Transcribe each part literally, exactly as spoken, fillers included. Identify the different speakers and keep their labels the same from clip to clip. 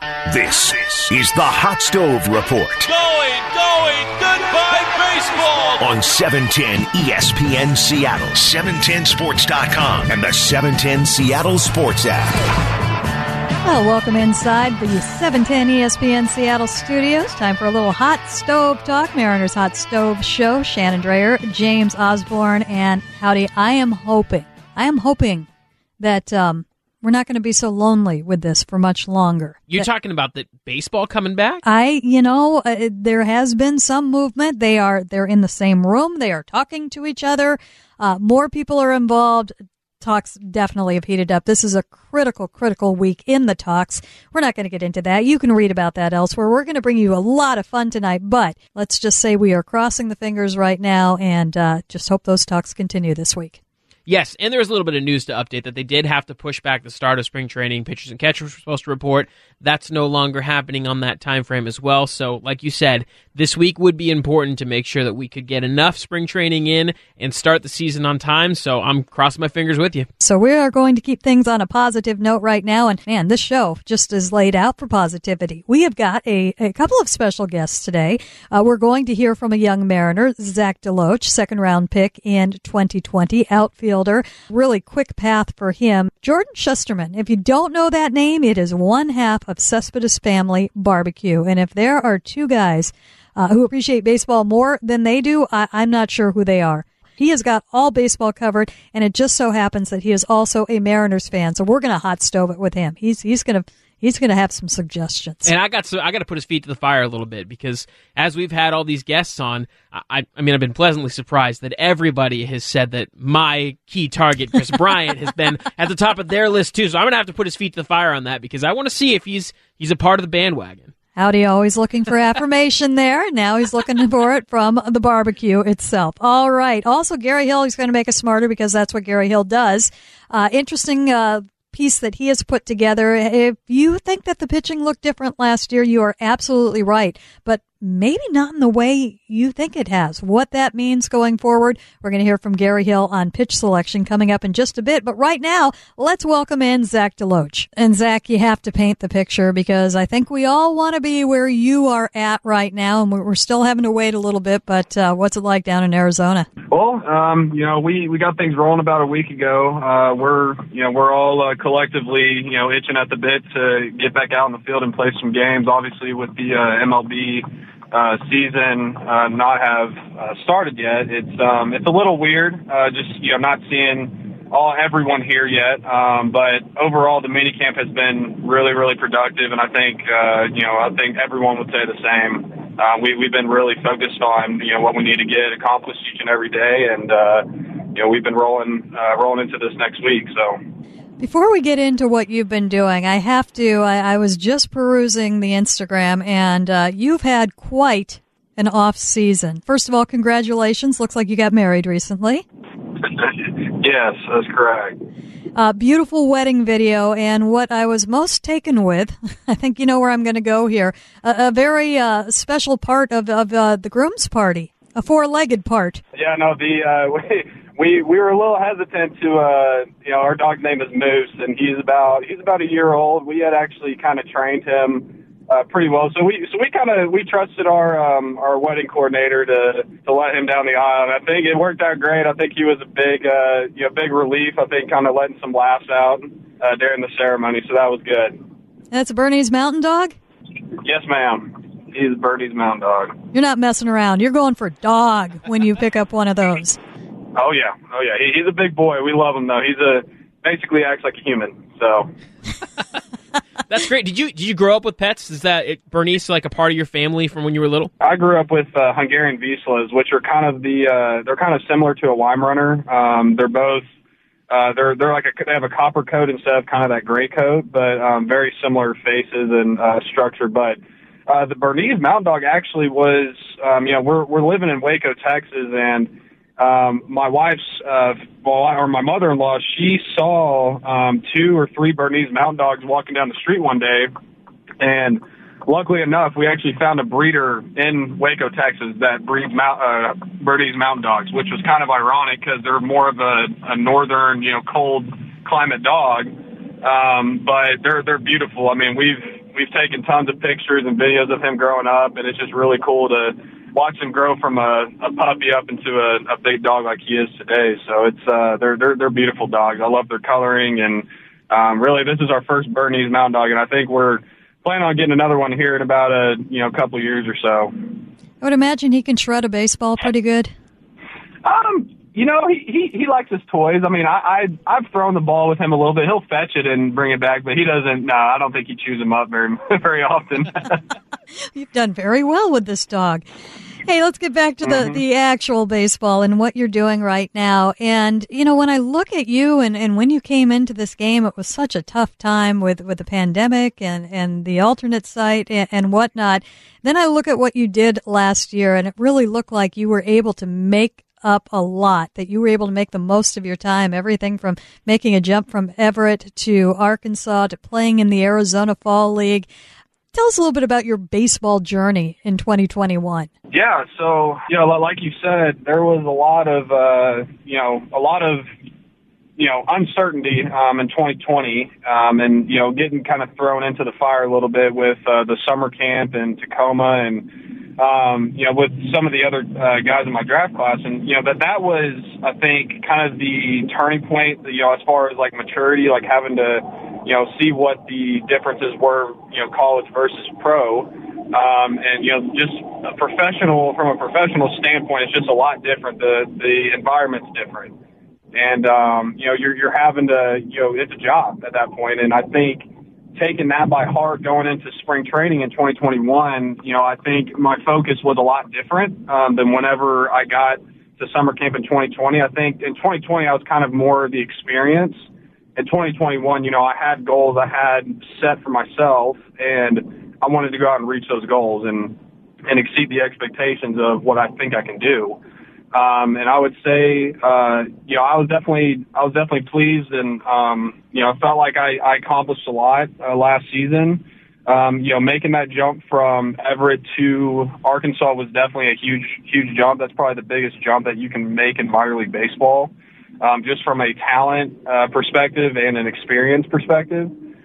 Speaker 1: This is the Hot Stove Report.
Speaker 2: Going, going, goodbye baseball!
Speaker 1: On seven ten E S P N Seattle, seven ten sports dot com, and the seven ten Seattle Sports app.
Speaker 3: Well, welcome inside the seven ten E S P N Seattle studios. Time for a little Hot Stove Talk, Mariners Hot Stove Show. Shannon Drayer, James Osborne, and howdy. I am hoping, I am hoping that um, we're not going to be so lonely with this for much longer.
Speaker 4: You're
Speaker 3: that,
Speaker 4: talking about the baseball coming back?
Speaker 3: I, you know, uh, there has been some movement. They are, they're in the same room. They are talking to each other. Uh, more people are involved. Talks definitely have heated up. This is a critical, critical week in the talks. We're not going to get into that. You can read about that elsewhere. We're going to bring you a lot of fun tonight, but let's just say we are crossing the fingers right now and uh, just hope those talks continue this week.
Speaker 4: Yes, and there's a little bit of news to update that they did have to push back the start of spring training. Pitchers and catchers were supposed to report. That's no longer happening on that time frame as well. So, like you said, this week would be important to make sure that we could get enough spring training in and start the season on time. So I'm crossing my fingers with you.
Speaker 3: So we are going to keep things on a positive note right now. And man, this show just is laid out for positivity. We have got a, a couple of special guests today. Uh, we're going to hear from a young Mariner, Zach DeLoach, second round pick in twenty twenty, outfielder. Really quick path for him. Jordan Shusterman. If you don't know that name, it is one half of Cespedes Family Barbecue. And if there are two guys uh, who appreciate baseball more than they do, I, I'm not sure who they are. He has got all baseball covered, and it just so happens that he is also a Mariners fan. So we're going to hot stove it with him. He's he's going to he's going to have some suggestions.
Speaker 4: And I got so I got to put his feet to the fire a little bit because as we've had all these guests on, I I mean I've been pleasantly surprised that everybody has said that my key target, Chris Bryant, has been at the top of their list too. So I'm going to have to put his feet to the fire on that because I want to see if he's he's a part of the bandwagon.
Speaker 3: Howdy, always looking for affirmation there. Now he's looking for it from the barbecue itself. All right. Also, Gary Hill, he's going to make us smarter because that's what Gary Hill does. Uh, interesting uh, piece that he has put together. If you think that the pitching looked different last year, you are absolutely right. But maybe not in the way you think it has. What that means going forward, we're going to hear from Gary Hill on pitch selection coming up in just a bit. But right now, let's welcome in Zach DeLoach. And Zach, you have to paint the picture because I think we all want to be where you are at right now, and we're still having to wait a little bit. But uh, what's it like down in Arizona?
Speaker 5: Well, um, you know, we, we got things rolling about a week ago. Uh, we're, you know, we're all uh, collectively, you know, itching at the bit to get back out in the field and play some games. Obviously, with the uh, M L B Uh, season uh, not have uh, started yet. It's um, it's a little weird. Uh, just you know, not seeing all everyone here yet. Um, but overall, the mini camp has been really, really productive, and I think uh, you know, I think everyone would say the same. Uh, we we've been really focused on you know what we need to get accomplished each and every day, and uh, you know, we've been rolling uh, rolling into this next week. So.
Speaker 3: Before we get into what you've been doing, I have to, I, I was just perusing the Instagram, and uh, you've had quite an off season. First of all, congratulations. Looks like you got married recently.
Speaker 5: Yes, that's correct.
Speaker 3: Uh, beautiful wedding video, and what I was most taken with, I think you know where I'm going to go here, a, a very uh, special part of, of uh, the groom's party, a four-legged part.
Speaker 5: Yeah, no, the... Uh, we, We we were a little hesitant to uh you know our dog's name is Moose, and he's about he's about a year old. We had actually kind of trained him uh, pretty well, so we so we kind of we trusted our um our wedding coordinator to to let him down the aisle, and I think it worked out great. I think he was a big uh you know big relief. I think kind of letting some laughs out uh, during the ceremony, so that was good.
Speaker 3: That's Bernie's Mountain Dog?
Speaker 5: Yes, ma'am. He's Bernie's Mountain Dog.
Speaker 3: You're not messing around. You're going for dog when you pick up one of those.
Speaker 5: Oh yeah, oh yeah. He, he's a big boy. We love him though. He's a basically acts like a human. So
Speaker 4: that's great. Did you did you grow up with pets? Is that it, Bernice like a part of your family from when you were little?
Speaker 5: I grew up with uh, Hungarian Vizslas, which are kind of the uh, they're kind of similar to a Weimaraner. Um, they're both uh, they're they're like a, they have a copper coat instead of kind of that gray coat, but um, very similar faces and uh, structure. But uh, the Bernese Mountain Dog actually was um, you know we're we're living in Waco, Texas, and Um, my wife's, uh, well, or my mother-in-law, she saw um, two or three Bernese Mountain Dogs walking down the street one day, and luckily enough, we actually found a breeder in Waco, Texas, that breeds Mount, uh, Bernese Mountain Dogs, which was kind of ironic because they're more of a, a northern, you know, cold climate dog, um, but they're they're beautiful. I mean, we've we've taken tons of pictures and videos of him growing up, and it's just really cool to watch him grow from a, a puppy up into a, a big dog like he is today. So it's uh, they're they're they're beautiful dogs. I love their coloring, and um, really this is our first Bernese Mountain Dog, and I think we're planning on getting another one here in about a you know couple of years or so.
Speaker 3: I would imagine he can shred a baseball pretty good.
Speaker 5: Um. You know, he, he, he likes his toys. I mean, I, I, I've thrown the ball with him a little bit. He'll fetch it and bring it back, but he doesn't, no, I don't think he chews them up very, very often.
Speaker 3: You've done very well with this dog. Hey, let's get back to the, mm-hmm. the actual baseball and what you're doing right now. And, you know, when I look at you and, and when you came into this game, it was such a tough time with, with the pandemic and, and the alternate site and, and whatnot. Then I look at what you did last year, and it really looked like you were able to make up a lot, that you were able to make the most of your time, everything from making a jump from Everett to Arkansas to playing in the Arizona Fall League. Tell us a little bit about your baseball journey in twenty twenty-one.
Speaker 5: Yeah, so, you know, like you said, there was a lot of, uh, you know, a lot of, you know, uncertainty um, in twenty twenty um, and, you know, getting kind of thrown into the fire a little bit with uh, the summer camp in Tacoma and, Um, you know, with some of the other uh, guys in my draft class. And, you know, that that was, I think, kind of the turning point, you know, as far as, like, maturity, like having to, you know, see what the differences were, you know, college versus pro. Um, and, you know, just a professional, from a professional standpoint, it's just a lot different. The the environment's different. And, um, you know, you're, you're having to, you know, it's a job at that point. And I think taking that by heart going into spring training in twenty twenty-one, you know, I think my focus was a lot different um, than whenever I got to summer camp in twenty twenty. I think in twenty twenty, I was kind of more the experience. In twenty twenty-one, you know, I had goals I had set for myself, and I wanted to go out and reach those goals and, and exceed the expectations of what I think I can do. Um, and I would say, uh, you know, I was definitely, I was definitely pleased and, um, you know, I felt like I, I accomplished a lot, uh, last season. Um, you know, making that jump from Everett to Arkansas was definitely a huge, huge jump. That's probably the biggest jump that you can make in minor league baseball, um, just from a talent, uh, perspective and an experience perspective.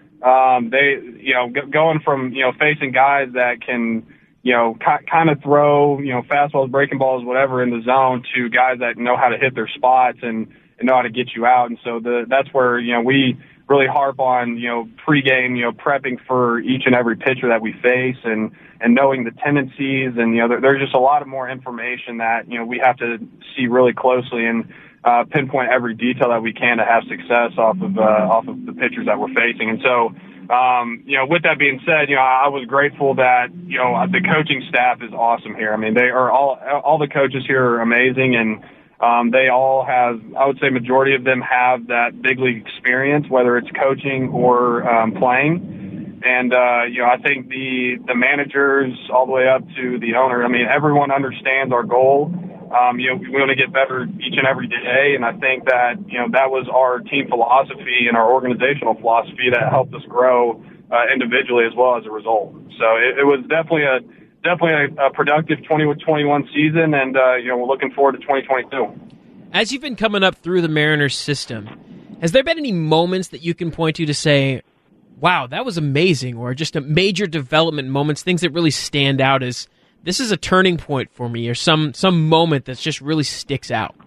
Speaker 5: Um, they, you know, g- going from, you know, facing guys that can, you know, kind of throw, you know, fastballs, breaking balls, whatever in the zone to guys that know how to hit their spots and, and know how to get you out. And so the, that's where, you know, we really harp on, you know, pregame, you know, prepping for each and every pitcher that we face and, and knowing the tendencies. And, you know, there, there's just a lot of more information that, you know, we have to see really closely and uh, pinpoint every detail that we can to have success off of, uh, off of the pitchers that we're facing. And so, Um, you know, with that being said, you know, I was grateful that, you know, the coaching staff is awesome here. I mean, they are all, all the coaches here are amazing, and um, they all have, I would say majority of them have that big league experience, whether it's coaching or um, playing. And, uh, you know, I think the, the managers all the way up to the owner, I mean, everyone understands our goal. Um, you know, we want to get better each and every day, and I think that, you know, that was our team philosophy and our organizational philosophy that helped us grow uh, individually as well as a result. So it, it was definitely a definitely a, a productive twenty twenty-one season, and uh, you know, we're looking forward to twenty twenty-two.
Speaker 4: As you've been coming up through the Mariners system, has there been any moments that you can point to to say, wow, that was amazing, or just a major development moments, things that really stand out as this is a turning point for me, or some, some moment that just really sticks out?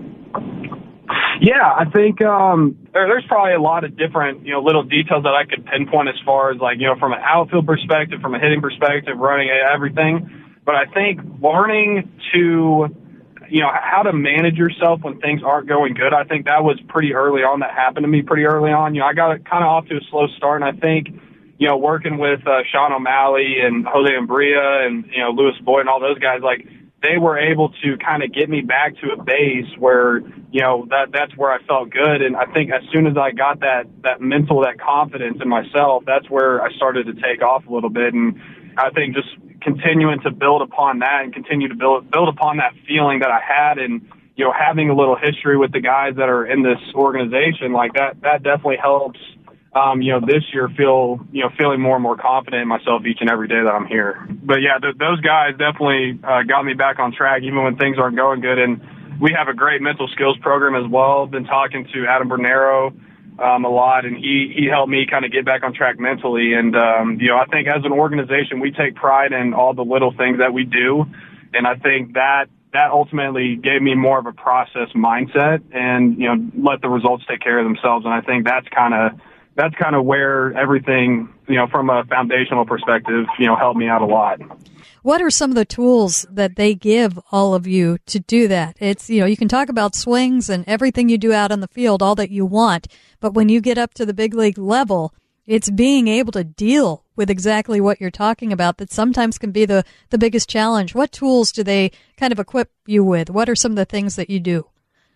Speaker 5: Yeah, I think um, there, there's probably a lot of different, you know, little details that I could pinpoint as far as, like, you know, from an outfield perspective, from a hitting perspective, running everything. But I think learning to, you know, how to manage yourself when things aren't going good, I think that was pretty early on. That happened to me pretty early on. You know, I got kind of off to a slow start, and I think, you know, working with uh, Sean O'Malley and Jose Umbria and, you know, Lewis Boyd and all those guys, like, they were able to kind of get me back to a base where, you know, that that's where I felt good. And I think as soon as I got that, that mental, that confidence in myself, that's where I started to take off a little bit. And I think just continuing to build upon that and continue to build, build upon that feeling that I had, and, you know, having a little history with the guys that are in this organization, like that, that definitely helps. Um, you know, this year feel, you know, feeling more and more confident in myself each and every day that I'm here. But yeah, th- those guys definitely uh, got me back on track even when things aren't going good. And we have a great mental skills program as well. Been talking to Adam Bernero um, a lot, and he, he helped me kind of get back on track mentally. And, um, you know, I think as an organization, we take pride in all the little things that we do. And I think that that ultimately gave me more of a process mindset and, you know, let the results take care of themselves. And I think that's kind of, that's kind of where everything, you know, from a foundational perspective, you know, helped me out a lot.
Speaker 3: What are some of the tools that they give all of you to do that? It's, you know, you can talk about swings and everything you do out on the field, all that you want, but when you get up to the big league level, it's being able to deal with exactly what you're talking about that sometimes can be the, the biggest challenge. What tools do they kind of equip you with? What are some of the things that you do?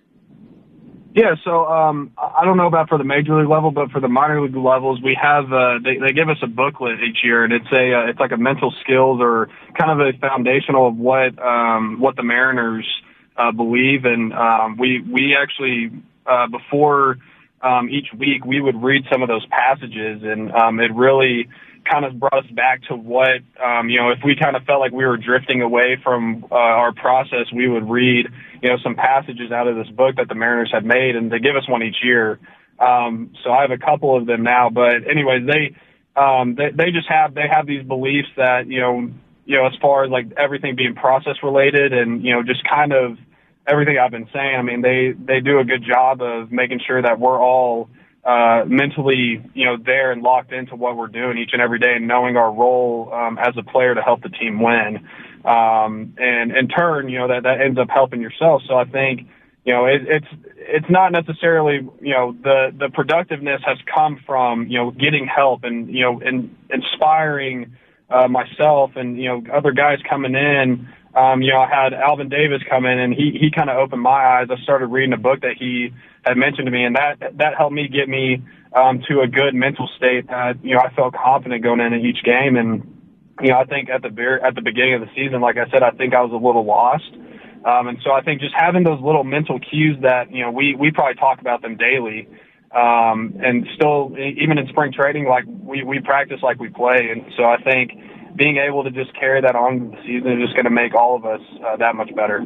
Speaker 5: Yeah, so um, I don't know about for the major league level, but for the minor league levels, we have uh, they, they give us a booklet each year, and it's a uh, it's like a mental skills or kind of a foundational of what um, what the Mariners uh, believe, and um, we we actually uh, before um, each week we would read some of those passages, and um, it really kind of brought us back to what, um, you know, if we kind of felt like we were drifting away from uh, our process, we would read, you know, some passages out of this book that the Mariners had made, and they give us one each year. Um, so I have a couple of them now, but anyways, they, um, they, they just have, they have these beliefs that, you know, you know, as far as like everything being process related and, you know, just kind of everything I've been saying, I mean, they, they do a good job of making sure that we're all, Uh, mentally, you know, there and locked into what we're doing each and every day and knowing our role um, as a player to help the team win. Um, and in turn, you know, that, that ends up helping yourself. So I think, you know, it, it's, it's not necessarily, you know, the, the productiveness has come from, you know, getting help and, you know, and inspiring uh, myself and, you know, other guys coming in. Um, you know, I had Alvin Davis come in, and he, he kind of opened my eyes. I started reading a book that he had mentioned to me, and that that helped me get me um, to a good mental state that, you know, I felt confident going into each game. And, you know, I think at the at the beginning of the season, like I said, I think I was a little lost. Um, and so I think just having those little mental cues that, you know, we, we probably talk about them daily. Um, and still, even in spring training, like we, we practice like we play. And so I think being able to just carry that on in the season is just going to make all of us uh, that much better.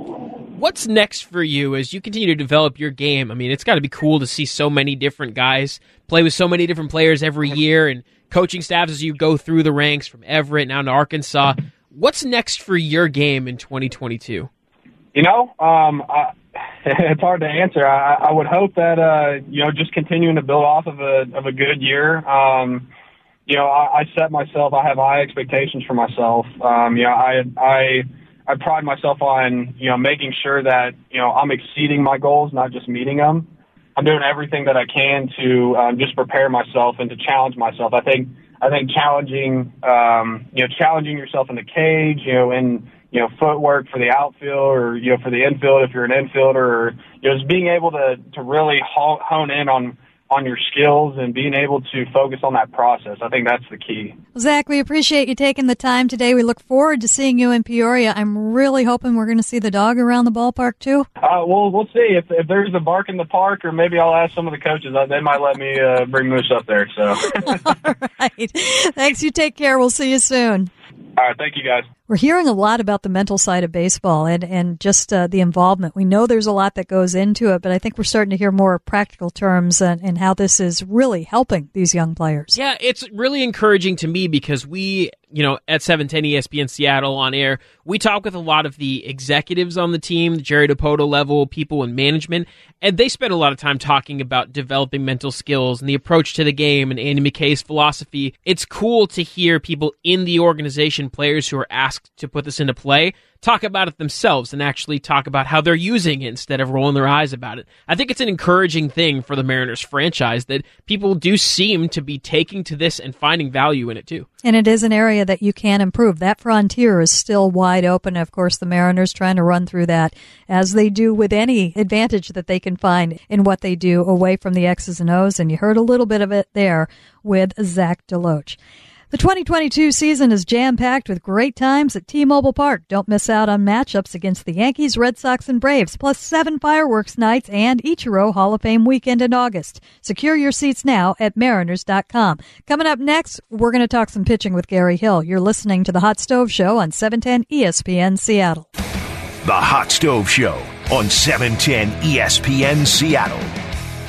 Speaker 4: What's next for you as you continue to develop your game? I mean, it's got to be cool to see so many different guys play with so many different players every year and coaching staffs as you go through the ranks from Everett now to Arkansas. What's next for your game in twenty twenty-two?
Speaker 5: You know, um, I, it's hard to answer. I, I would hope that, uh, you know, just continuing to build off of a, of a good year. Um, You know, I, I set myself, I have high expectations for myself. Um, you know, I, I, I pride myself on, you know, making sure that, you know, I'm exceeding my goals, not just meeting them. I'm doing everything that I can to, um, just prepare myself and to challenge myself. I think, I think challenging, um, you know, challenging yourself in the cage, you know, in, you know, footwork for the outfield or, you know, for the infield, if you're an infielder, or, you know, just being able to, to really hone in on, on your skills and being able to focus on that process. I think that's the key.
Speaker 3: Zach, we appreciate you taking the time today. We look forward to seeing you in Peoria. I'm really hoping we're going to see the dog around the ballpark too.
Speaker 5: Uh, well, we'll see. If, if there's a bark in the park, or maybe I'll ask some of the coaches. They might let me uh, bring Moose up there. So.
Speaker 3: All right. Thanks. You take care. We'll see you soon.
Speaker 5: All right. Thank you, guys.
Speaker 3: We're hearing a lot about the mental side of baseball and, and just uh, the involvement. We know there's a lot that goes into it, but I think we're starting to hear more practical terms and, and how this is really helping these young players.
Speaker 4: Yeah, it's really encouraging to me because we, you know, at seven ten E S P N Seattle on air, we talk with a lot of the executives on the team, the Jerry DiPoto level, people in management, and they spend a lot of time talking about developing mental skills and the approach to the game and Andy McKay's philosophy. It's cool to hear people in the organization, players who are asked to put this into play, talk about it themselves and actually talk about how they're using it instead of rolling their eyes about it. I think it's an encouraging thing for the Mariners franchise that people do seem to be taking to this and finding value in it too.
Speaker 3: And it is an area that you can improve. That frontier is still wide open. Of course, the Mariners trying to run through that as they do with any advantage that they can find in what they do away from the X's and O's. And you heard a little bit of it there with Zach DeLoach. The twenty twenty-two season is jam-packed with great times at T-Mobile Park. Don't miss out on matchups against the Yankees, Red Sox, and Braves, plus seven fireworks nights and Ichiro Hall of Fame weekend in August. Secure your seats now at mariners dot com. Coming up next, we're going to talk some pitching with Gary Hill. You're listening to The Hot Stove Show on seven ten E S P N Seattle.
Speaker 1: The Hot Stove Show on seven ten E S P N Seattle.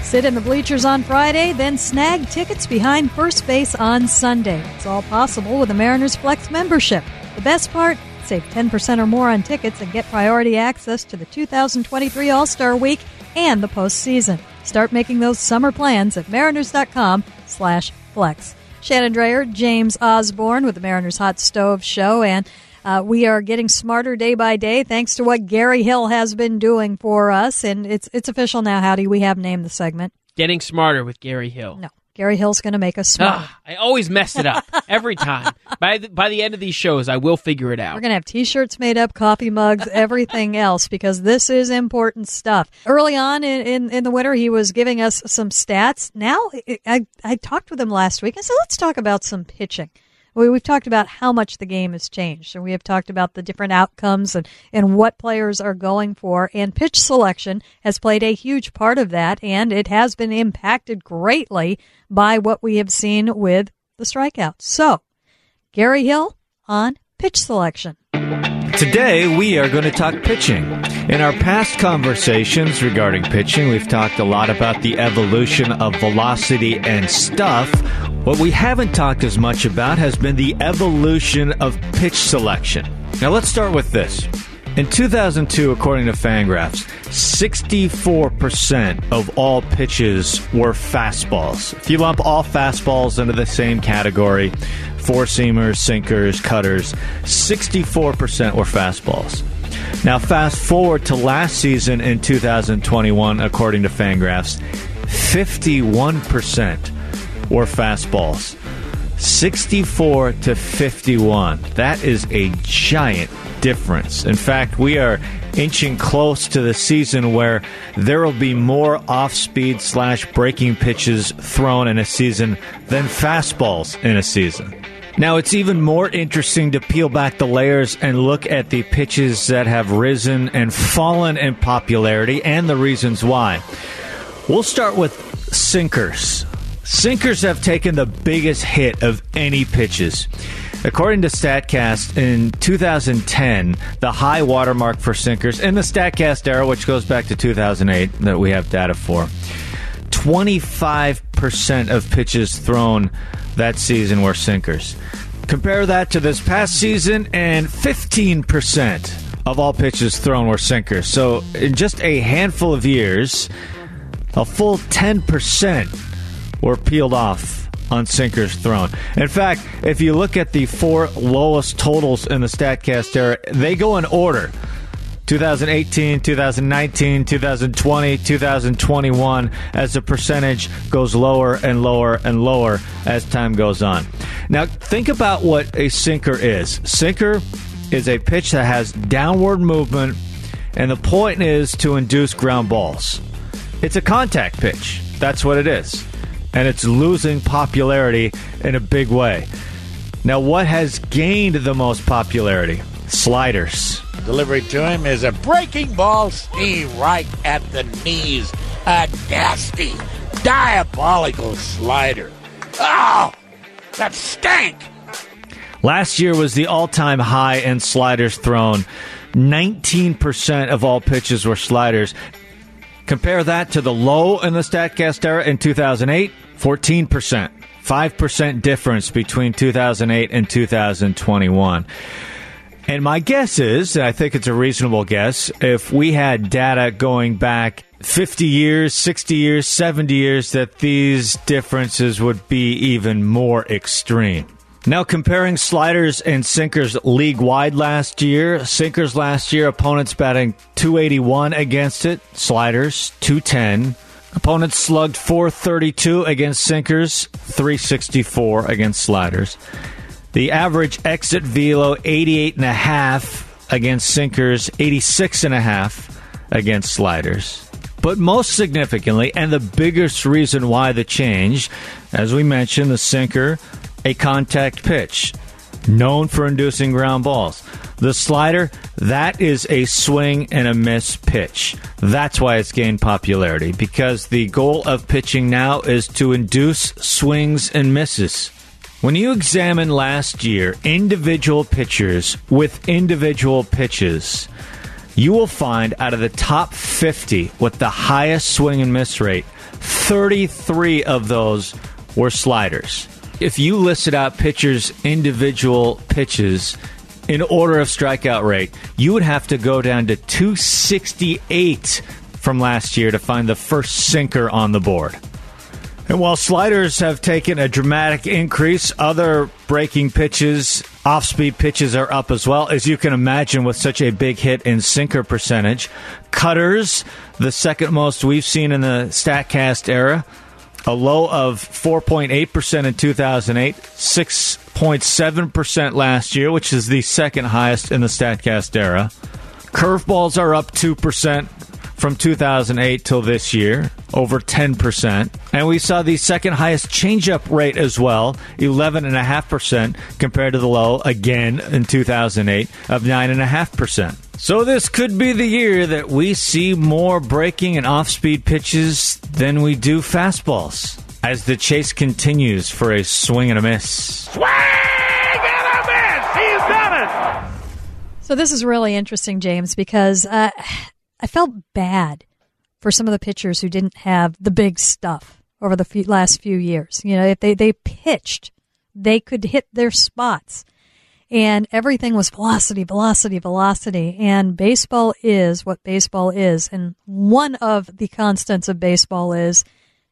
Speaker 3: Sit in the bleachers on Friday, then snag tickets behind first base on Sunday. It's all possible with a Mariners Flex membership. The best part? Save ten percent or more on tickets and get priority access to the two thousand twenty-three All-Star Week and the postseason. Start making those summer plans at mariners.com slash flex. Shannon Dreyer, James Osborne with the Mariners Hot Stove Show, and uh, we are getting smarter day by day thanks to what Gary Hill has been doing for us, and it's it's official now, Howdy. We have named the segment.
Speaker 4: Getting Smarter with Gary Hill.
Speaker 3: No. Gary Hill's going to make us smart.
Speaker 4: Ah, I always mess it up every time. By the, by the end of these shows, I will figure it out.
Speaker 3: We're going to have T-shirts made up, coffee mugs, everything else, because this is important stuff. Early on in, in, in the winter, he was giving us some stats. Now, I, I talked with him last week. I said, let's talk about some pitching. We, we've talked about how much the game has changed, and we have talked about the different outcomes and, and what players are going for, and pitch selection has played a huge part of that, and it has been impacted greatly by what we have seen with the strikeouts. So, Gary Hill on pitch selection.
Speaker 6: Today, we are going to talk pitching. In our past conversations regarding pitching, we've talked a lot about the evolution of velocity and stuff. What we haven't talked as much about has been the evolution of pitch selection. Now, let's start with this. In two thousand two, according to Fangraphs, sixty-four percent of all pitches were fastballs. If you lump all fastballs into the same category, four-seamers, sinkers, cutters, sixty-four percent were fastballs. Now, fast forward to last season in two thousand twenty-one, according to Fangraphs, fifty-one percent were fastballs. sixty-four to fifty-one. That is a giant difference. In fact, we are inching close to the season where there will be more off-speed slash breaking pitches thrown in a season than fastballs in a season. Now, it's even more interesting to peel back the layers and look at the pitches that have risen and fallen in popularity and the reasons why. We'll start with sinkers. Sinkers have taken the biggest hit of any pitches. According to StatCast, in two thousand ten, the high watermark for sinkers in the StatCast era, which goes back to two thousand eight, that we have data for, twenty-five percent of pitches thrown that season were sinkers. Compare that to this past season, and fifteen percent of all pitches thrown were sinkers. So in just a handful of years, a full ten percent were peeled off on sinkers thrown. In fact, if you look at the four lowest totals in the StatCast era, they go in order. twenty eighteen, twenty nineteen, twenty twenty, twenty twenty-one, as the percentage goes lower and lower and lower as time goes on. Now, think about what a sinker is. Sinker is a pitch that has downward movement, and the point is to induce ground balls. It's a contact pitch. That's what it is. And it's losing popularity in a big way. Now, what has gained the most popularity? Sliders.
Speaker 7: Delivery to him is a breaking ball steam right at the knees. A nasty, diabolical slider. Oh, that stank!
Speaker 6: Last year was the all-time high in sliders thrown. nineteen percent of all pitches were sliders. Compare that to the low in the StatCast era in two thousand eight, fourteen percent. five percent difference between two thousand eight and two thousand twenty-one. And my guess is, and I think it's a reasonable guess, if we had data going back fifty years, sixty years, seventy years, that these differences would be even more extreme. Now, comparing sliders and sinkers league-wide last year, sinkers last year, opponents batting two eighty-one against it, sliders two ten. Opponents slugged four thirty-two against sinkers, three sixty-four against sliders. The average exit velo, eighty-eight point five against sinkers, eighty-six point five against sliders. But most significantly, and the biggest reason why the change, as we mentioned, the sinker, a contact pitch, known for inducing ground balls. The slider, that is a swing and a miss pitch. That's why it's gained popularity, because the goal of pitching now is to induce swings and misses. When you examine last year individual pitchers with individual pitches, you will find out of the top fifty with the highest swing and miss rate, thirty-three of those were sliders. If you listed out pitchers' individual pitches in order of strikeout rate, you would have to go down to two sixty-eight from last year to find the first sinker on the board. And while sliders have taken a dramatic increase, other breaking pitches, off-speed pitches are up as well, as you can imagine with such a big hit and sinker percentage. Cutters, the second most we've seen in the StatCast era, a low of four point eight percent in two thousand eight, six point seven percent last year, which is the second highest in the StatCast era. Curveballs are up two percent from two thousand eight till this year, over ten percent. And we saw the second highest changeup rate as well, eleven point five percent, compared to the low, again, in two thousand eight, of nine point five percent. So this could be the year that we see more breaking and off-speed pitches than we do fastballs, as the chase continues for a swing and a miss.
Speaker 2: Swing and a miss! He's done it!
Speaker 3: So this is really interesting, James, because uh, I felt bad for some of the pitchers who didn't have the big stuff over the few, last few years. You know, if they, they pitched, they could hit their spots. And everything was velocity, velocity, velocity. And baseball is what baseball is. And one of the constants of baseball is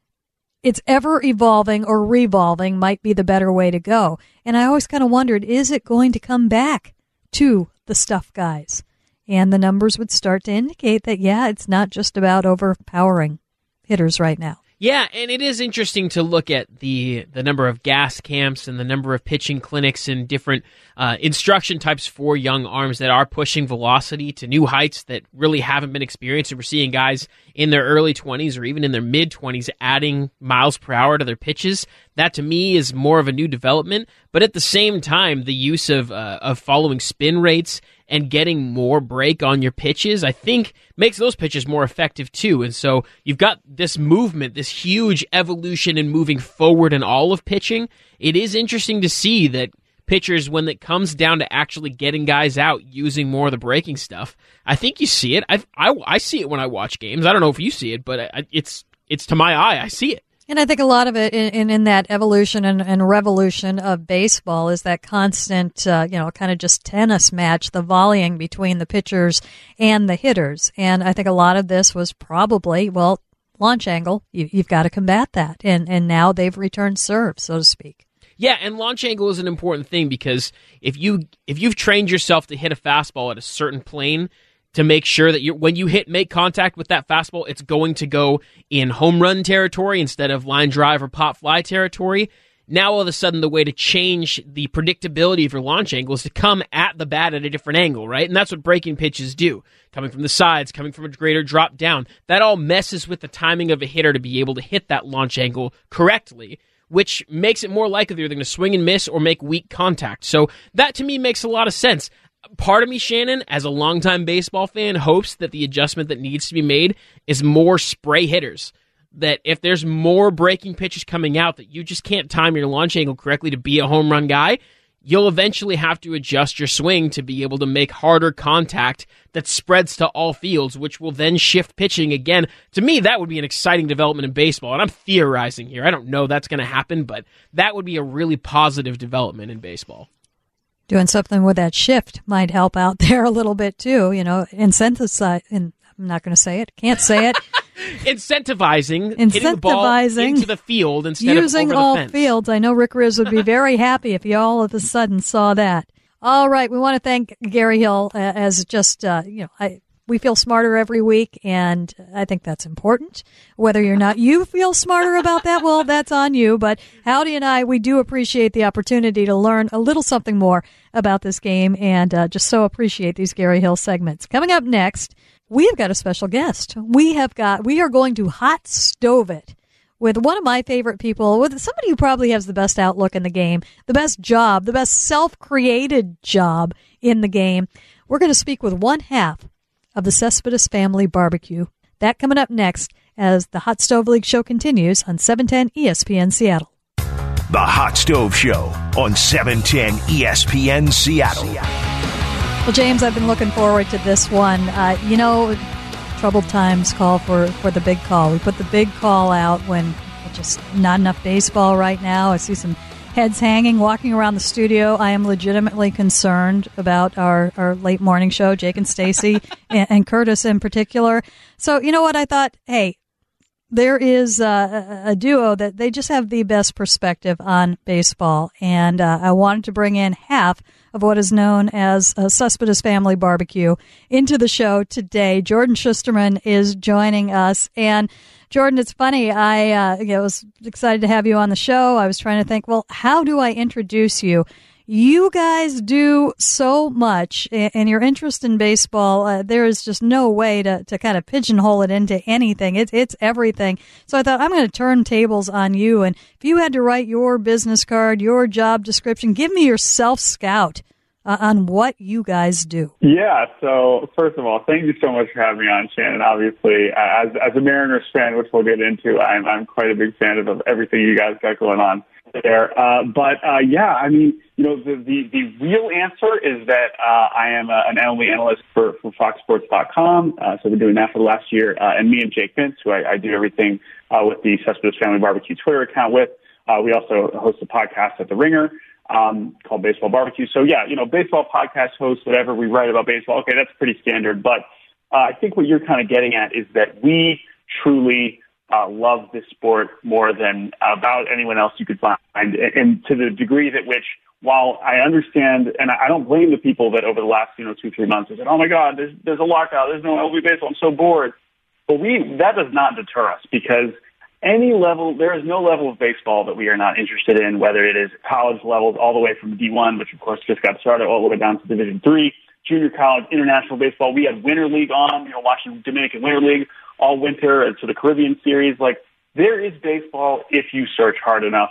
Speaker 3: it's ever evolving, or revolving might be the better way to go. And I always kind of wondered, is it going to come back to the stuff guys? And the numbers would start to indicate that, yeah, it's not just about overpowering hitters right now.
Speaker 4: Yeah, and it is interesting to look at the the number of gas camps and the number of pitching clinics and different uh, instruction types for young arms that are pushing velocity to new heights that really haven't been experienced. And we're seeing guys in their early twenties or even in their mid-twenties adding miles per hour to their pitches. That, to me, is more of a new development. But at the same time, the use of uh, of following spin rates and getting more break on your pitches, I think, makes those pitches more effective too. And so you've got this movement, this huge evolution in moving forward in all of pitching. It is interesting to see that pitchers, when it comes down to actually getting guys out using more of the breaking stuff, I think you see it. I I, I see it when I watch games. I don't know if you see it, but I, it's it's to my eye. I see it.
Speaker 3: And I think a lot of it in, in, in that evolution and, and revolution of baseball is that constant, uh, you know, kind of just tennis match, the volleying between the pitchers and the hitters. And I think a lot of this was probably, well, launch angle. You, you've got to combat that. And, and now they've returned serve, so to speak.
Speaker 4: Yeah, and launch angle is an important thing because if, you, if you've trained yourself to hit a fastball at a certain plane, to make sure that you when you hit make contact with that fastball, it's going to go in home run territory instead of line drive or pop fly territory. Now, all of a sudden, the way to change the predictability of your launch angle is to come at the bat at a different angle, right? And that's what breaking pitches do. Coming from the sides, coming from a greater drop down. That all messes with the timing of a hitter to be able to hit that launch angle correctly, which makes it more likely they're going to swing and miss or make weak contact. So that, to me, makes a lot of sense. Part of me, Shannon, as a longtime baseball fan, hopes that the adjustment that needs to be made is more spray hitters. That if there's more breaking pitches coming out that you just can't time your launch angle correctly to be a home run guy, you'll eventually have to adjust your swing to be able to make harder contact that spreads to all fields, which will then shift pitching again. To me, that would be an exciting development in baseball. And I'm theorizing here. I don't know that's going to happen, but that would be a really positive development in baseball.
Speaker 3: Doing something with that shift might help out there a little bit too, you know, incentivize, and I'm not going to say it, can't say it.
Speaker 4: Incentivizing,
Speaker 3: Incentivizing,
Speaker 4: hitting the ball into the field instead
Speaker 3: using
Speaker 4: of over
Speaker 3: all
Speaker 4: the fence.
Speaker 3: fields. I know Rick Riz would be very happy if he all of a sudden saw that. All right, we want to thank Gary Hill uh, as just, uh, you know, I, we feel smarter every week, and I think that's important. Whether or not you feel smarter about that, well, that's on you. But Howdy and I, we do appreciate the opportunity to learn a little something more about this game, and uh, just so appreciate these Gary Hill segments. Coming up next, we have got a special guest. We have got, we are going to hot stove it with one of my favorite people, with somebody who probably has the best outlook in the game, the best job, the best self-created job in the game. We're going to speak with one half of the Cespedes Family Barbecue. That coming up next as the Hot Stove League show continues on seven ten E S P N Seattle.
Speaker 1: The Hot Stove Show on seven ten E S P N Seattle.
Speaker 3: Well, James, I've been looking forward to this one. Uh, you know, troubled times call for, for the big call. We put the big call out when just not enough baseball right now. I see some heads hanging, walking around the studio. I am legitimately concerned about our, our late morning show, Jake and Stacy, and, and Curtis in particular. So, you know what? I thought, hey, there is uh, a duo that they just have the best perspective on baseball, and uh, I wanted to bring in half of what is known as a Cespedes Family Barbecue into the show today. Jordan Schusterman is joining us, and Jordan, it's funny. I, uh, you know, was excited to have you on the show. I was trying to think, well, how do I introduce you? You guys do so much, and your interest in baseball, uh, there is just no way to, to kind of pigeonhole it into anything. It's it's everything. So I thought, I'm going to turn tables on you, and if you had to write your business card, your job description, give me your self-scout uh, on what you guys do.
Speaker 8: Yeah, so first of all, thank you so much for having me on, Shannon. Obviously, as as a Mariners fan, which we'll get into, I'm, I'm quite a big fan of, of everything you guys got going on there. Uh, but, uh, yeah, I mean, you know, the, the, the real answer is that uh, I am a, an N L E analyst for, for Fox Sports dot com. Uh, so I've been doing that for the last year. Uh, and me and Jake Vince, who I, I do everything uh, with the Cespedes Family Barbecue Twitter account with. Uh, we also host a podcast at The Ringer um, called Baseball Barbecue. So, yeah, you know, baseball podcast host, whatever, we write about baseball. Okay, that's pretty standard. But uh, I think what you're kind of getting at is that we truly Uh, love this sport more than about anyone else you could find. And, and to the degree that which, while I understand, and I don't blame the people that over the last, you know, two, three months have said, oh my God, there's, there's a lockout, there's no L B baseball, I'm so bored. But we, that does not deter us, because any level, there is no level of baseball that we are not interested in, whether it is college levels all the way from D one, which of course just got started, all the way down to Division three, junior college, international baseball. We had Winter League on, you know, watching Dominican Winter League all winter, and to the Caribbean series. Like, there is baseball if you search hard enough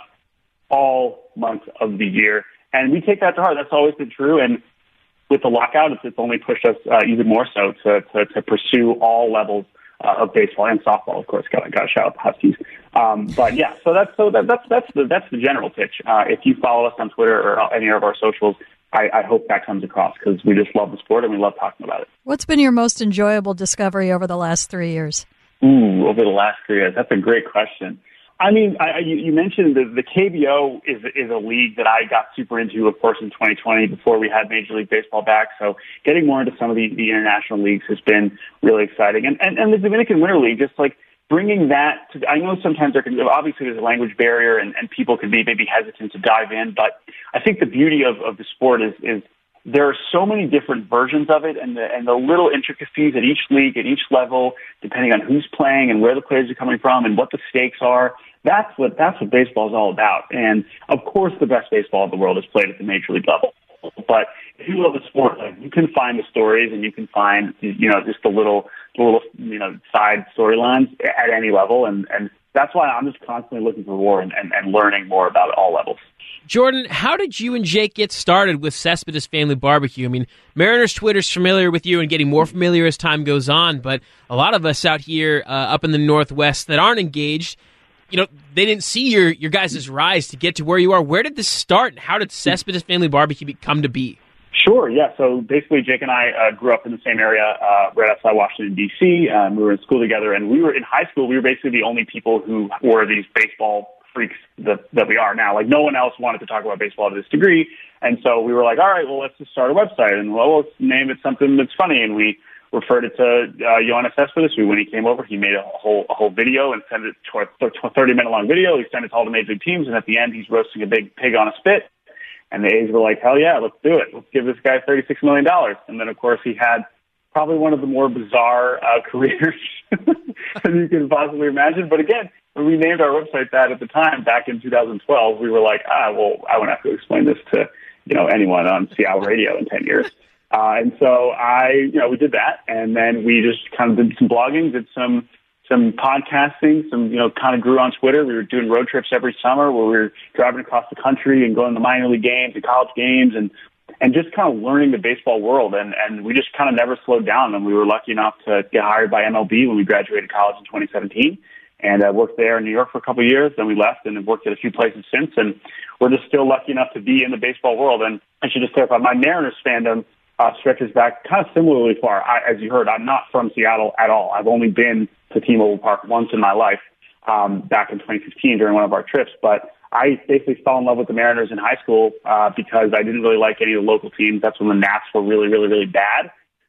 Speaker 8: all months of the year. And we take that to heart. That's always been true. And with the lockout, it's, it's only pushed us uh, even more so to, to, to pursue all levels uh, of baseball and softball, of course. Got to shout out the Huskies. Um, but yeah, so that's so that, that's that's the that's the general pitch. Uh, if you follow us on Twitter or any of our socials, I, I hope that comes across, because we just love the sport and we love talking about it.
Speaker 3: What's been your most enjoyable discovery over the last three years?
Speaker 8: Ooh, over the last three years, that's a great question. I mean, I, you, you mentioned the, the K B O is is a league that I got super into, of course, in twenty twenty before we had Major League Baseball back. So getting more into some of the, the international leagues has been really exciting. And, and, and the Dominican Winter League, just like bringing that to, I know sometimes there can, obviously there's a language barrier and, and people can be maybe hesitant to dive in, but I think the beauty of, of the sport is, is there are so many different versions of it, and the, and the little intricacies at each league, at each level, depending on who's playing and where the players are coming from and what the stakes are. That's what, that's what baseball is all about. And of course, the best baseball in the world is played at the major league level. But if you love the sport, like, you can find the stories and you can find, you know, just the little, the little, you know, side storylines at any level. And, and that's why I'm just constantly looking for more and, and, and learning more about it all levels.
Speaker 4: Jordan, how did you and Jake get started with Cespedes Family Barbecue? I mean, Mariners Twitter's familiar with you and getting more familiar as time goes on, but a lot of us out here uh, up in the Northwest that aren't engaged, you know, they didn't see your, your guys' rise to get to where you are. Where did this start, and how did Cespedes Family Barbecue come to be?
Speaker 8: Sure, yeah. So basically, Jake and I uh, grew up in the same area uh, right outside Washington, D C Um, we were in school together, and we were in high school. We were basically the only people who were these baseball freaks that, that we are now. Like, no one else wanted to talk about baseball to this degree. And so we were like, all right, well, let's just start a website. And, well, let's name it something that's funny. And we referred it to uh, Yoenis Cespedes, who, when he came over, he made a whole a whole video and sent it to a thirty-minute long video. He sent it to all the major league teams. And at the end, he's roasting a big pig on a spit. And the A's were like, hell yeah, let's do it. Let's give this guy thirty-six million dollars. And then, of course, he had probably one of the more bizarre uh, careers that you can possibly imagine. But again, when we named our website that at the time, back in two thousand twelve, we were like, ah, well, I won't have to explain this to, you know, anyone on Seattle radio in ten years. Uh, and so I, you know, we did that. And then we just kind of did some blogging, did some some podcasting, some, you know, kind of grew on Twitter. We were doing road trips every summer where we were driving across the country and going to minor league games and college games and, and just kind of learning the baseball world. And, and we just kind of never slowed down. And we were lucky enough to get hired by M L B when we graduated college in twenty seventeen. And I uh, worked there in New York for a couple of years. Then we left and have worked at a few places since. And we're just still lucky enough to be in the baseball world. And I should just clarify, my Mariners fandom uh, stretches back kind of similarly far. I, as you heard, I'm not from Seattle at all. I've only been to T-Mobile Park once in my life, um, back in twenty fifteen during one of our trips. But I basically fell in love with the Mariners in high school uh, because I didn't really like any of the local teams. That's when the Nats were really, really, really bad.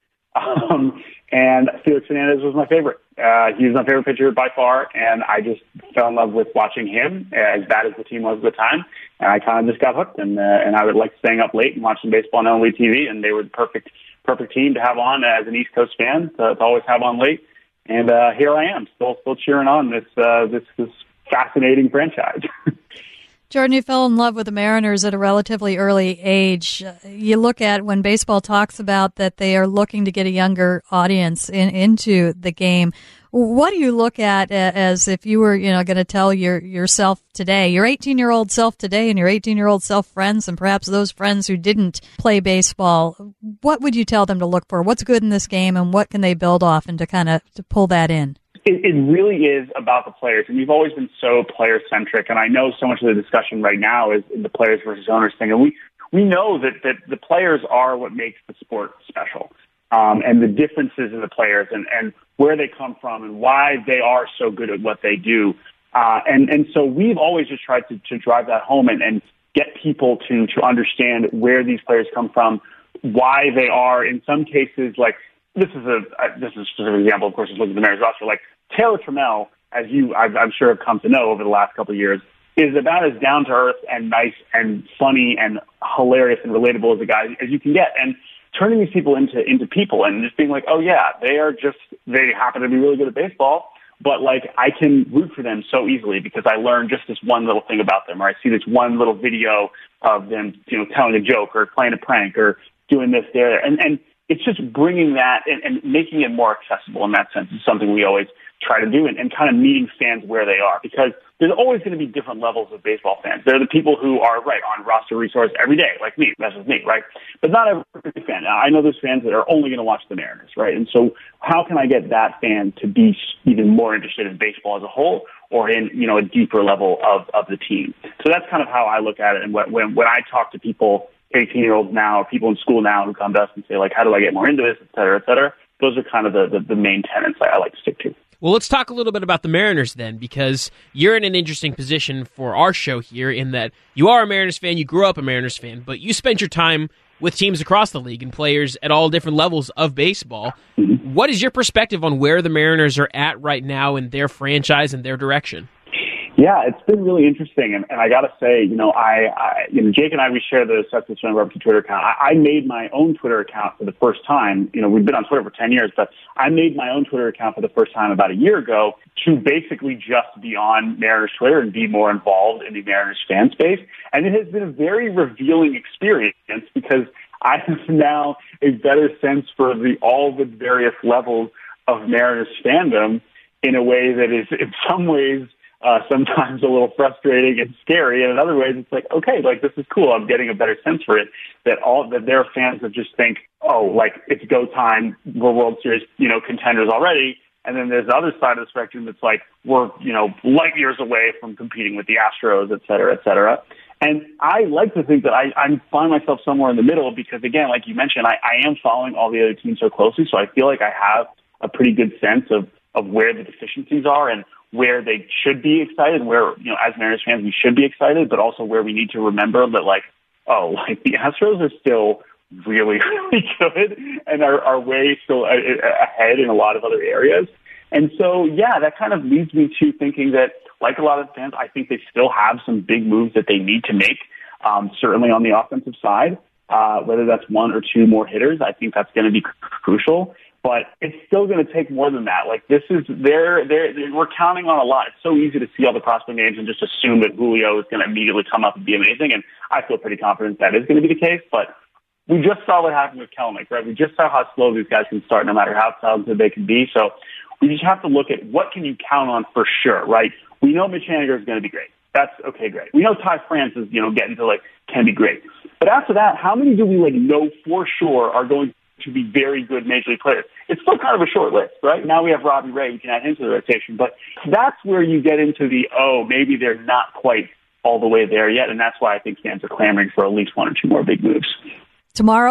Speaker 8: Um, and Felix Hernandez was my favorite. Uh, he was my favorite pitcher by far, and I just fell in love with watching him, as bad as the team was at the time. And I kind of just got hooked, and uh, and I would like staying up late and watching baseball on L A T V, and they were the perfect perfect team to have on as an East Coast fan to, to always have on late. And uh, here I am, still still cheering on this uh, this this fascinating franchise.
Speaker 3: Jordan, you fell in love with the Mariners at a relatively early age. You look at when baseball talks about that they are looking to get a younger audience in, into the game. What do you look at as if you were, you know, going to tell your yourself today, your eighteen-year-old self today, and your eighteen-year-old self friends, and perhaps those friends who didn't play baseball? What would you tell them to look for? What's good in this game, and what can they build off and to kind of to pull that in?
Speaker 8: It, it really is about the players, and we've always been so player-centric, and I know so much of the discussion right now is the players versus owners thing, and we, we know that, that the players are what makes the sport special, um, and the differences in the players and, and where they come from and why they are so good at what they do. Uh, and, and so we've always just tried to, to drive that home and, and get people to, to understand where these players come from, why they are, in some cases, like, this is a, uh, this is a specific example, of course, is looking at the Mariners roster, like, Taylor Trammell, as you, I've, I'm sure, have come to know over the last couple of years, is about as down-to-earth and nice and funny and hilarious and relatable as a guy as you can get. And turning these people into into people and just being like, oh, yeah, they are just, they happen to be really good at baseball, but, like, I can root for them so easily because I learned just this one little thing about them, or I see this one little video of them, you know, telling a joke or playing a prank or doing this there. And, and it's just bringing that and, and making it more accessible in that sense is something we always try to do, and, and kind of meeting fans where they are, because there's always going to be different levels of baseball fans. There are the people who are, right, on roster resource every day, like me, that's just me, right? But not every fan. I know there's fans that are only going to watch the Mariners, right? And so how can I get that fan to be even more interested in baseball as a whole, or in, you know, a deeper level of, of the team? So that's kind of how I look at it. And when, when, when I talk to people, eighteen-year-olds now, people in school now who come to us and say, like, how do I get more into this, et cetera, et cetera, those are kind of the, the, the main tenets I, I like to stick to.
Speaker 4: Well, let's talk a little bit about the Mariners then, because you're in an interesting position for our show here in that you are a Mariners fan, you grew up a Mariners fan, but you spent your time with teams across the league and players at all different levels of baseball. Mm-hmm. What is your perspective on where the Mariners are at right now in their franchise and their direction?
Speaker 8: Yeah, it's been really interesting, and, and I got to say, you know, I, I, you know, Jake and I, we share the Cespedes Barbecue Twitter account. I, I made my own Twitter account for the first time. You know, we've been on Twitter for ten years, but I made my own Twitter account for the first time about a year ago to basically just be on Mariners Twitter and be more involved in the Mariners fan space. And it has been a very revealing experience because I have now a better sense for the all the various levels of Mariners fandom in a way that is, in some ways, Uh, sometimes a little frustrating and scary, and in other ways it's like, okay, like this is cool. I'm getting a better sense for it. That all that there are fans that just think, oh, like it's go time. We're World Series, you know, contenders already. And then there's the other side of the spectrum that's like we're, you know, light years away from competing with the Astros, et cetera, et cetera. And I like to think that I, I find myself somewhere in the middle because, again, like you mentioned, I, I am following all the other teams so closely, so I feel like I have a pretty good sense of of where the deficiencies are and where they should be excited, where, you know, as Mariners fans, we should be excited, but also where we need to remember that, like, oh, like the Astros are still really, really good and are, are way still ahead in a lot of other areas. And so, yeah, that kind of leads me to thinking that, like a lot of fans, I think they still have some big moves that they need to make, um, certainly on the offensive side, uh, whether that's one or two more hitters. I think that's going to be crucial. But it's still going to take more than that. Like this is, they're, they're, we're counting on a lot. It's so easy to see all the prospect names and just assume that Julio is going to immediately come up and be amazing. And I feel pretty confident that is going to be the case. But we just saw what happened with Kelenic, right? We just saw how slow these guys can start, no matter how talented they can be. So we just have to look at what can you count on for sure, right? We know Mitch Haniger is going to be great. That's okay, great. We know Ty France is, you know, getting to like can be great. But after that, how many do we like know for sure are going to be very good major league players? It's still kind of a short list, right? Now we have Robbie Ray, we can add him to the rotation, but that's where you get into the, oh, maybe they're not quite all the way there yet, and that's why I think fans are clamoring for at least one or two more big moves.
Speaker 3: Tomorrow,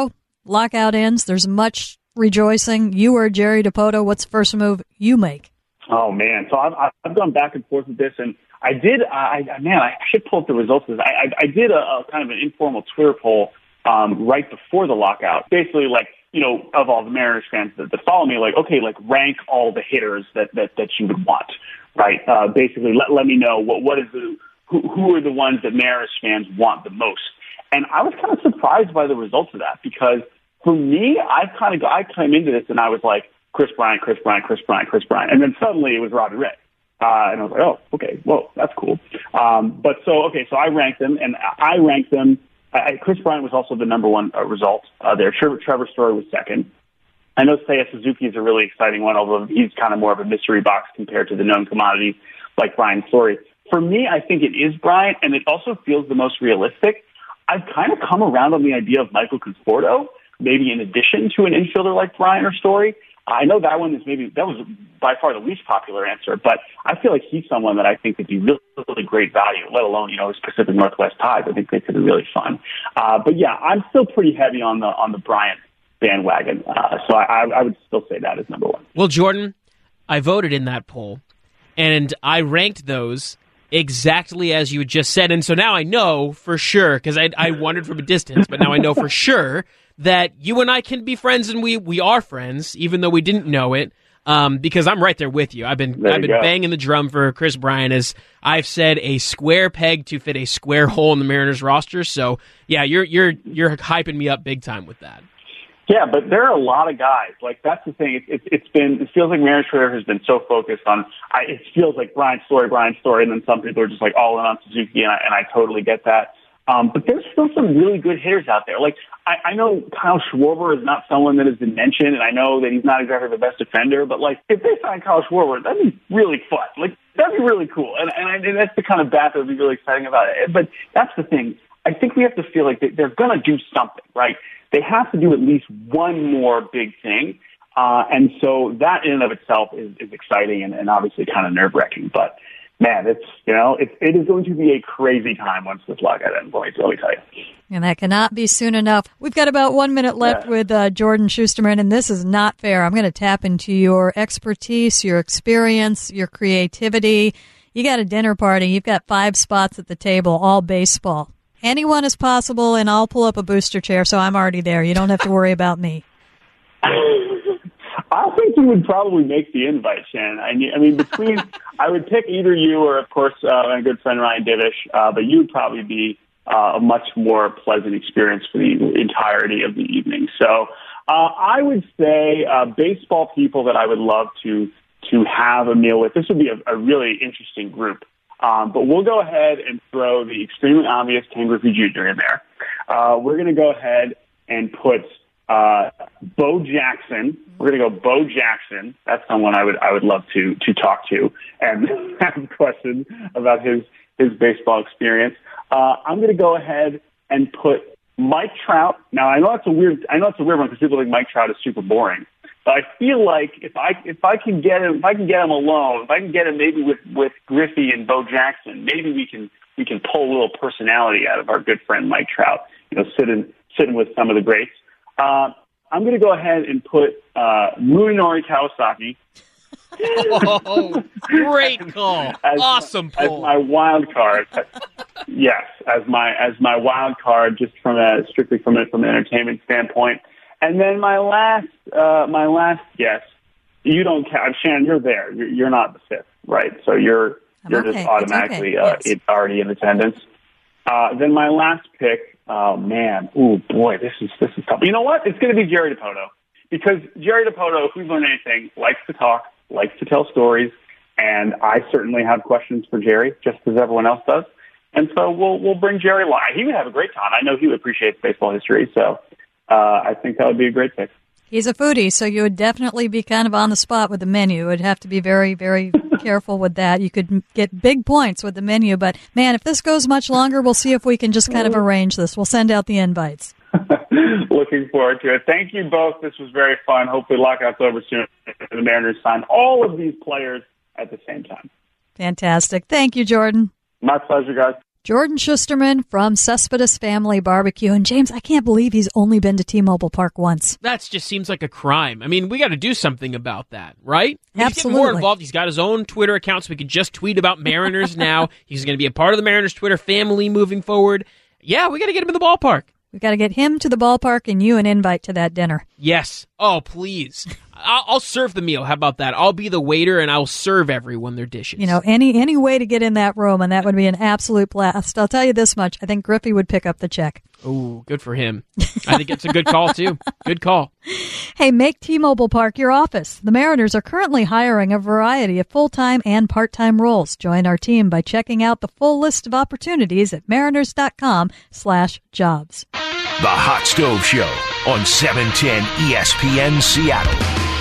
Speaker 3: lockout ends. There's much rejoicing. You or Jerry Dipoto, what's the first move you make?
Speaker 8: Oh, man. So I've, I've gone back and forth with this, and I did, I, I man, I should pull up the results of this. I, I, I did a, a kind of an informal Twitter poll um, right before the lockout. Basically, like, you know, of all the Mariners fans that, that follow me, like, okay, like, rank all the hitters that, that, that you would want, right? Uh, basically, let, let me know what, what is the, who, who are the ones that Mariners fans want the most. And I was kind of surprised by the results of that, because for me, I kind of, I came into this and I was like, Kris Bryant, Kris Bryant, Kris Bryant, Kris Bryant. And then suddenly it was Robbie Ray. Uh, and I was like, oh, okay, well, that's cool. Um, but so, okay, so I ranked them, and I ranked them. I, Kris Bryant was also the number one uh, result uh, there. Trevor, Trevor Story was second. I know Seiya Suzuki is a really exciting one, although he's kind of more of a mystery box compared to the known commodity like Bryant Story. For me, I think it is Bryant, and it also feels the most realistic. I've kind of come around on the idea of Michael Conforto, maybe in addition to an infielder like Bryant or Story. I know that one is maybe, that was by far the least popular answer, but I feel like he's someone that I think could be really, really great value, let alone, you know, his Pacific Northwest ties. I think they could be really fun. Uh, but yeah, I'm still pretty heavy on the, on the Bryant bandwagon. Uh, so I, I would still say that is number one.
Speaker 4: Well, Jordan, I voted in that poll, and I ranked those exactly as you had just said. And so now I know for sure, because I, I wondered from a distance, but now I know for sure that you and I can be friends, and we, we are friends, even though we didn't know it, um, because I'm right there with you. I've been
Speaker 8: there
Speaker 4: I've been
Speaker 8: go.
Speaker 4: banging the drum for Kris Bryant, as I've said, a square peg to fit a square hole in the Mariners roster. So yeah, you're you're you're hyping me up big time with that.
Speaker 8: Yeah, but there are a lot of guys. Like, that's the thing. It, it, it's been, it feels like Mariners Twitter has been so focused on, I, it feels like Bryant Story, Bryant Story, and then some people are just like all in on Suzuki, and I, and I totally get that. Um, but there's still some really good hitters out there. Like, I, I know Kyle Schwarber is not someone that has been mentioned, and I know that he's not exactly the best defender, but like, if they sign Kyle Schwarber, that'd be really fun. Like, that'd be really cool. And, and, I, and that's the kind of bat that would be really exciting about it. But that's the thing. I think we have to feel like they, they're going to do something, right? They have to do at least one more big thing. Uh, and so that in and of itself is, is exciting and, and obviously kind of nerve-wracking. But, man, it's, you know, it, it is going to be a crazy time once this lockout ends, let me, let me tell you.
Speaker 3: And that cannot be soon enough. We've got about one minute left yeah. with uh, Jordan Shusterman, and this is not fair. I'm going to tap into your expertise, your experience, your creativity. You got a dinner party. You've got five spots at the table, all baseball. Anyone is possible, and I'll pull up a booster chair, so I'm already there. You don't have to worry about me.
Speaker 8: I think you would probably make the invite, Shannon. I mean, I mean between, I would pick either you or, of course, uh, my good friend Ryan Divish, uh, but you would probably be uh, a much more pleasant experience for the entirety of the evening. So uh, I would say uh, baseball people that I would love to to have a meal with. This would be a, a really interesting group. Um, but we'll go ahead and throw the extremely obvious Ken Griffey Junior in there. Uh, we're going to go ahead and put uh, Bo Jackson. We're going to go Bo Jackson. That's someone I would I would love to to talk to and have questions about his his baseball experience. Uh, I'm going to go ahead and put Mike Trout. Now I know that's a weird I know it's a weird one because people think Mike Trout is super boring. But I feel like if I if I can get him if I can get him alone, if I can get him maybe with, with Griffey and Bo Jackson, maybe we can we can pull a little personality out of our good friend Mike Trout. You know, sitting sitting with some of the greats. Uh, I'm going to go ahead and put uh, Munenori Kawasaki.
Speaker 4: Oh, great call!
Speaker 8: as,
Speaker 4: awesome
Speaker 8: as
Speaker 4: pull.
Speaker 8: my wild card. Yes, as my as my wild card, just from a strictly from a, from an entertainment standpoint. And then my last, uh, my last guess, you don't count. Shannon, you're there. You're, you're not the fifth, right? So you're
Speaker 3: I'm
Speaker 8: you're
Speaker 3: okay.
Speaker 8: just automatically
Speaker 3: okay.
Speaker 8: uh,
Speaker 3: yes.
Speaker 8: it's already in attendance. Uh, then my last pick, oh man, ooh boy, this is this is tough. You know what? It's going to be Jerry Dipoto, because Jerry Dipoto, if we've learned anything, likes to talk, likes to tell stories, and I certainly have questions for Jerry, just as everyone else does. And so we'll we'll bring Jerry along. He would have a great time. I know he would appreciate baseball history, so. Uh, I think that would be a great pick.
Speaker 3: He's a foodie, so you would definitely be kind of on the spot with the menu. You would have to be very, very careful with that. You could get big points with the menu, but man, if this goes much longer, we'll see if we can just kind of arrange this. We'll send out the invites.
Speaker 8: Looking forward to it. Thank you both. This was very fun. Hopefully lockout's over soon. The Mariners sign all of these players at the same time.
Speaker 3: Fantastic. Thank you, Jordan.
Speaker 8: My pleasure, guys.
Speaker 3: Jordan Schusterman from Cespedes Family Barbecue. And James, I can't believe he's only been to T-Mobile Park once.
Speaker 4: That just seems like a crime. I mean, we got to do something about that, right? He's
Speaker 3: Absolutely.
Speaker 4: getting more involved. He's got his own Twitter account, so we can just tweet about Mariners now. He's going to be a part of the Mariners Twitter family moving forward. Yeah, we got to get him in the ballpark.
Speaker 3: We got to get him to the ballpark and you an invite to that dinner.
Speaker 4: Yes. Oh, please. I'll, I'll serve the meal. How about that? I'll be the waiter and I'll serve everyone their dishes.
Speaker 3: You know, any any way to get in that room, and that would be an absolute blast. I'll tell you this much. I think Griffey would pick up the check.
Speaker 4: Oh, good for him. I think it's a good call, too. Good call.
Speaker 3: Hey, make T-Mobile Park your office. The Mariners are currently hiring a variety of full-time and part-time roles. Join our team by checking out the full list of opportunities at mariners.com slash jobs.
Speaker 1: The Hot Stove Show on seven ten E S P N Seattle.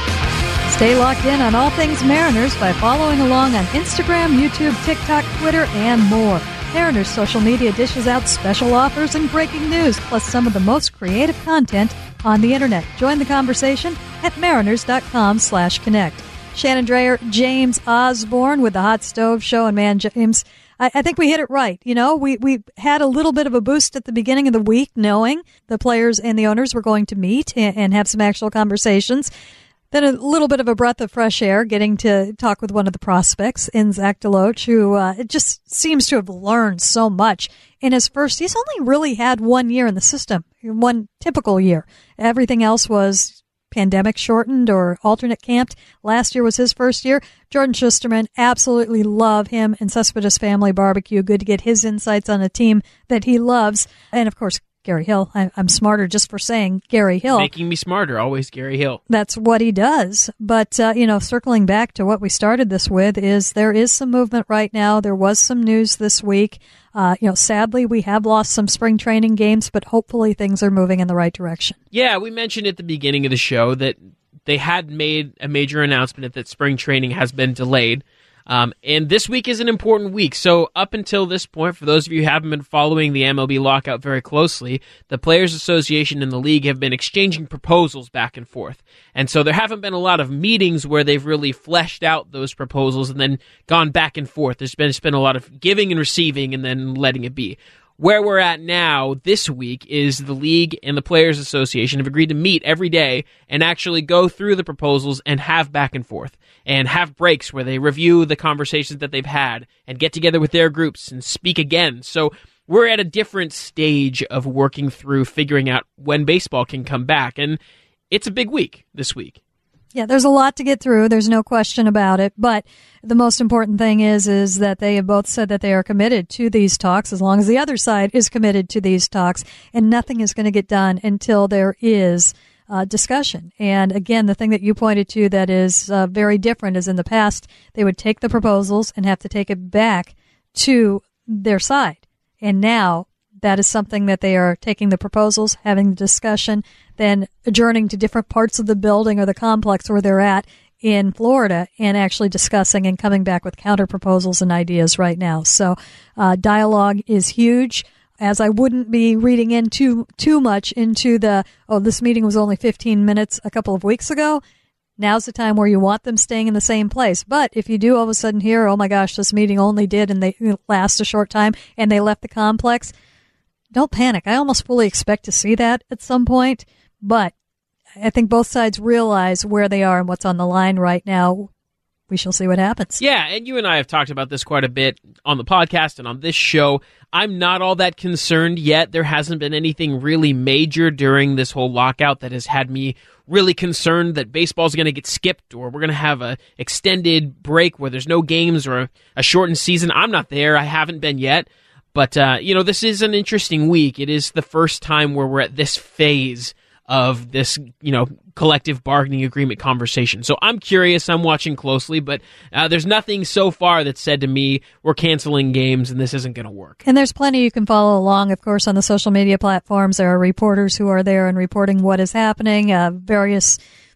Speaker 3: Stay locked in on all things Mariners by following along on Instagram, YouTube, TikTok, Twitter, and more. Mariners social media dishes out special offers and breaking news, plus some of the most creative content on the internet. Join the conversation at mariners.com slash connect. Shannon Drayer, James Osborne with the Hot Stove Show. And man, James, I, I think we hit it right. You know, we, we had a little bit of a boost at the beginning of the week, knowing the players and the owners were going to meet and, and have some actual conversations. Then a little bit of a breath of fresh air, getting to talk with one of the prospects in Zach Deloach, who uh, it just seems to have learned so much in his first. He's only really had one year in the system, one typical year. Everything else was pandemic shortened or alternate camped. Last year was his first year. Jordan Schusterman, absolutely love him and Cespedes Family Barbecue. Good to get his insights on a team that he loves. And of course, Gary Hill. I, I'm smarter just for saying Gary Hill.
Speaker 4: Making me smarter, always Gary Hill.
Speaker 3: That's what he does. But, uh, you know, circling back to what we started this with is there is some movement right now. There was some news this week. Uh, you know, sadly, we have lost some spring training games, but hopefully things are moving in the right direction.
Speaker 4: Yeah, we mentioned at the beginning of the show that they had made a major announcement that spring training has been delayed. Um, and this week is an important week. So up until this point, for those of you who haven't been following the M L B lockout very closely, the Players Association and the league have been exchanging proposals back and forth. And so there haven't been a lot of meetings where they've really fleshed out those proposals and then gone back and forth. There's been, it's been a lot of giving and receiving and then letting it be. Where we're at now this week is the league and the Players Association have agreed to meet every day and actually go through the proposals and have back and forth and have breaks where they review the conversations that they've had and get together with their groups and speak again. So we're at a different stage of working through figuring out when baseball can come back. And it's a big week this week.
Speaker 3: Yeah, there's a lot to get through. There's no question about it. But the most important thing is, is that they have both said that they are committed to these talks as long as the other side is committed to these talks. And nothing is going to get done until there is uh, discussion. And again, the thing that you pointed to that is uh, very different is in the past, they would take the proposals and have to take it back to their side. And now that is something that they are taking the proposals, having the discussion, then adjourning to different parts of the building or the complex where they're at in Florida and actually discussing and coming back with counter proposals and ideas right now. So uh, dialogue is huge. As I wouldn't be reading in too, too much into the, oh, this meeting was only fifteen minutes a couple of weeks ago. Now's the time where you want them staying in the same place. But if you do all of a sudden hear, oh my gosh, this meeting only did and they last a short time and they left the complex, don't panic. I almost fully expect to see that at some point, but I think both sides realize where they are and what's on the line right now. We shall see what happens.
Speaker 4: Yeah, and you and I have talked about this quite a bit on the podcast and on this show. I'm not all that concerned yet. There hasn't been anything really major during this whole lockout that has had me really concerned that baseball's going to get skipped or we're going to have a extended break where there's no games or a, a shortened season. I'm not there. I haven't been yet. But, uh, you know, this is an interesting week. It is the first time where we're at this phase of this, you know, collective bargaining agreement conversation. So I'm curious. I'm watching closely, but uh, there's nothing so far that said to me, we're canceling games and this isn't going to work.
Speaker 3: And there's plenty you can follow along, of course, on the social media platforms. There are reporters who are there and reporting what is happening, uh, various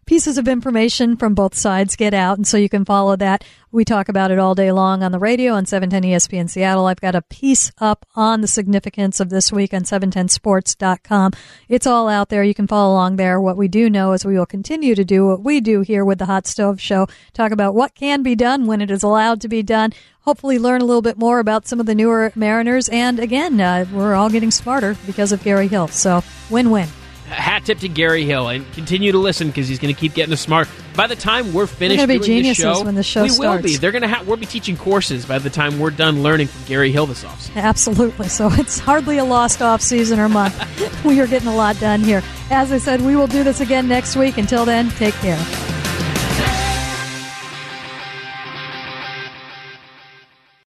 Speaker 3: pieces of information from both sides get out, and so you can follow that. We talk about it all day long on the radio on seven ten E S P N Seattle. I've got a piece up on the significance of this week on seven ten sports dot com. It's all out there. You can follow along there. What we do know is we will continue to do what we do here with the Hot Stove Show, talk about what can be done when it is allowed to be done, hopefully learn a little bit more about some of the newer Mariners, and again, uh, we're all getting smarter because of Gary Hill. So win-win.
Speaker 4: Hat tip to Gary Hill, and continue to listen because he's going to keep getting us smart. By the time we're finished
Speaker 3: We're gonna be
Speaker 4: doing this
Speaker 3: geniuses
Speaker 4: show,
Speaker 3: when the show
Speaker 4: we
Speaker 3: starts.
Speaker 4: will be. They're going to have. We'll be teaching courses by the time we're done learning from Gary Hill this offseason.
Speaker 3: Absolutely. So it's hardly a lost off season or month. We are getting a lot done here. As I said, we will do this again next week. Until then, take care.